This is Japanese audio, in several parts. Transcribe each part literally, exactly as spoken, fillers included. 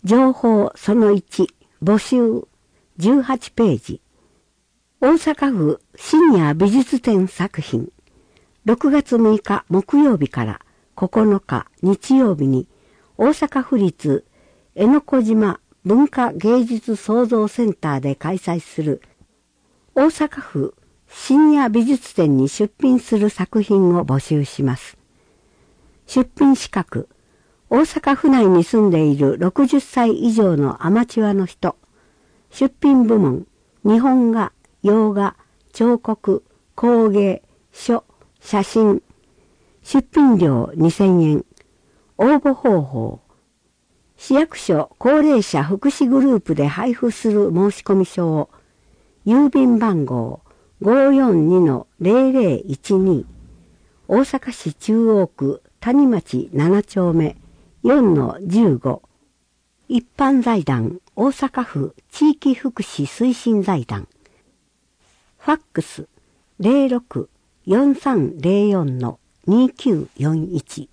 情報そのいち、募集じゅうはちページ。大阪府深夜美術展作品。ろくがつむいか木曜日からここのか日曜日に大阪府立江ノ小島文化芸術創造センターで開催する大阪府深夜美術展に出品する作品を募集します。出品資格、大阪府内に住んでいるろくじゅっさい以上のアマチュアの人。出品部門、日本画、洋画、彫刻、工芸、書、写真。出品料にせんえん。応募方法。市役所高齢者福祉グループで配布する申込書を、郵便番号 ごーよんにのゼロゼロいちに、大阪市中央区谷町ななちょうめ よんのじゅうご、一般財団大阪府地域福祉推進財団、ファックス ゼロろく よんさんゼロよん のにきゅうよんいち、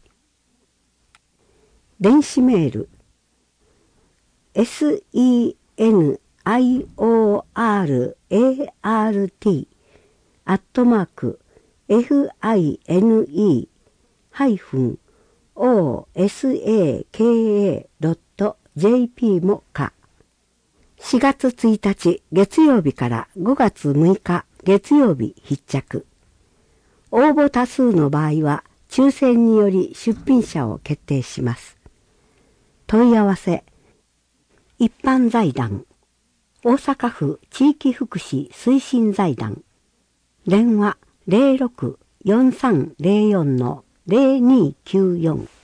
電子メール センアイオーアールエーアールティー アットマーク ファイネー オーエスエーケーエー ドット ジェーピー もか。しがつついたち月曜日からごがつむいか月曜日必着。応募多数の場合は抽選により出品者を決定します。問い合わせ、一般財団大阪府地域福祉推進財団、電話 ゼロろく よんさんゼロよん のゼロにきゅうよん